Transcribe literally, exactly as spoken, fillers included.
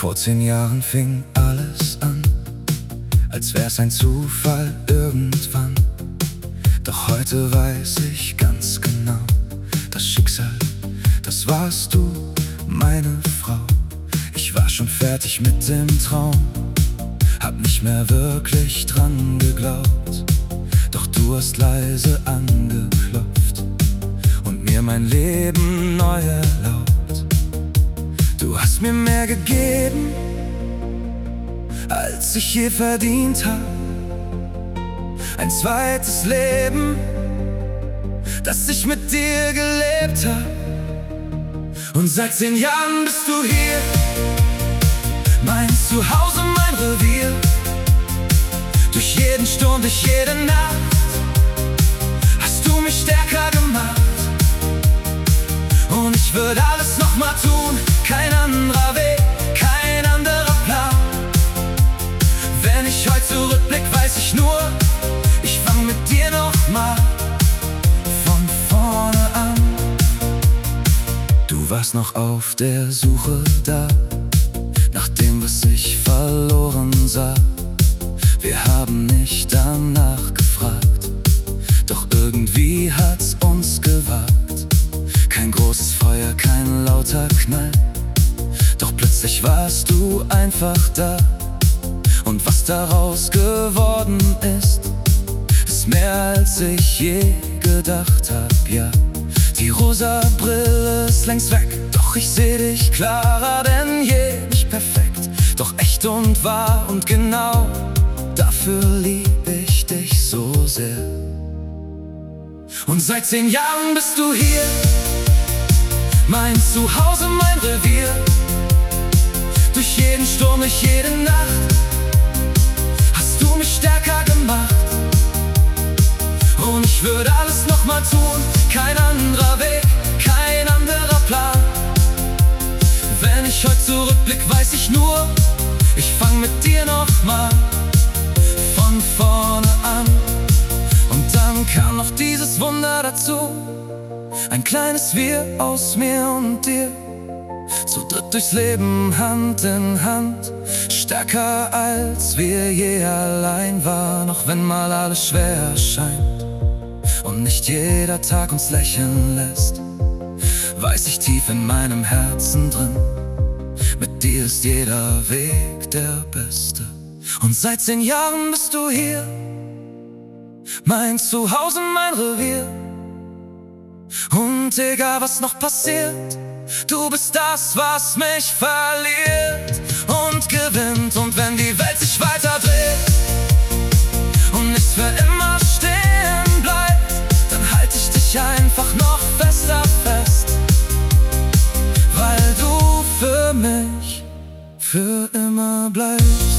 Vor zehn Jahren fing alles an, als wär's ein Zufall irgendwann. Doch heute weiß ich ganz genau, das Schicksal, das warst du, meine Frau. Ich war schon fertig mit dem Traum, hab nicht mehr wirklich dran geglaubt. Doch du hast leise angeklopft und mir mein Leben neu erlaubt. Du hast mir mehr gegeben, als ich je verdient hab. Ein zweites Leben, das ich mit dir gelebt hab. Und seit zehn Jahren bist du hier, mein Zuhause, mein Revier. Durch jeden Sturm, durch jede Nacht hast du mich stärker gemacht. Und ich würde alles nochmal tun, kein anderer Weg, kein anderer Plan. Wenn ich heute zurückblick, weiß ich nur, ich fang mit dir nochmal von vorne an. Du warst noch auf der Suche da, nach dem, was ich verloren sah. Wir haben nicht danach gefragt, doch irgendwie hat's uns gewagt. Kein großes Feuer, kein lauter Knall, doch plötzlich warst du einfach da. Und was daraus geworden ist, ist mehr als ich je gedacht hab, ja. Die rosa Brille ist längst weg, doch ich seh dich klarer denn je. Nicht perfekt, doch echt und wahr und genau, dafür lieb ich dich so sehr. Und seit zehn Jahren bist du hier, mein Zuhause, mein Revier. Durch jeden Sturm, durch jede Nacht hast du mich stärker gemacht. Und ich würde alles nochmal tun, kein anderer Weg, kein anderer Plan. Wenn ich heute zurückblick, weiß ich nur, ich fang mit dir nochmal von vorne an. Und dann kam noch dieses Wunder dazu, ein kleines Wir aus mir und dir. Zu dritt durchs Leben, Hand in Hand, stärker als wir je allein waren. Auch wenn mal alles schwer erscheint und nicht jeder Tag uns lächeln lässt, weiß ich tief in meinem Herzen drin, mit dir ist jeder Weg der beste. Und seit zehn Jahren bist du hier, mein Zuhause, mein Revier. Und egal was noch passiert, du bist das, was mich verliert und gewinnt. Und wenn die Welt sich weiter dreht und nichts für immer stehen bleibt, dann halte ich dich einfach noch fester fest, weil du für mich für immer bleibst.